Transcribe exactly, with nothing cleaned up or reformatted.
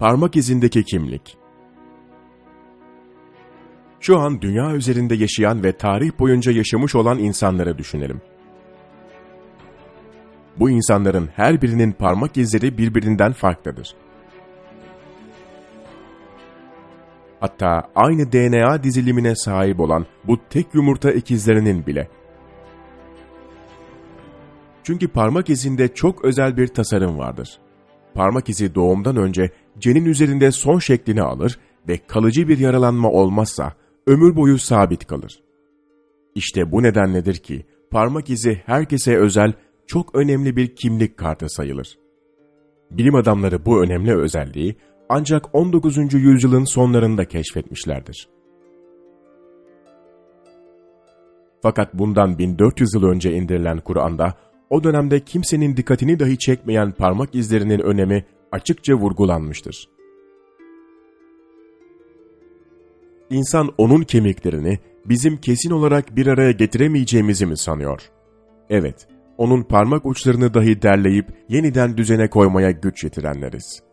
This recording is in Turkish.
Parmak izindeki kimlik. Şu an dünya üzerinde yaşayan ve tarih boyunca yaşamış olan insanları düşünelim. Bu insanların her birinin parmak izleri birbirinden farklıdır. Hatta aynı D N A dizilimine sahip olan bu tek yumurta ikizlerinin bile. Çünkü parmak izinde çok özel bir tasarım vardır. Parmak izi doğumdan önce cenin üzerinde son şeklini alır ve kalıcı bir yaralanma olmazsa ömür boyu sabit kalır. İşte bu nedenledir ki parmak izi herkese özel, çok önemli bir kimlik kartı sayılır. Bilim adamları bu önemli özelliği ancak on dokuzuncu yüzyılın sonlarında keşfetmişlerdir. Fakat bundan bin dört yüz yıl önce indirilen Kur'an'da o dönemde kimsenin dikkatini dahi çekmeyen parmak izlerinin önemi açıkça vurgulanmıştır. İnsan onun kemiklerini bizim kesin olarak bir araya getiremeyeceğimizi mi sanıyor? Evet, onun parmak uçlarını dahi derleyip yeniden düzene koymaya güç yetirenleriz.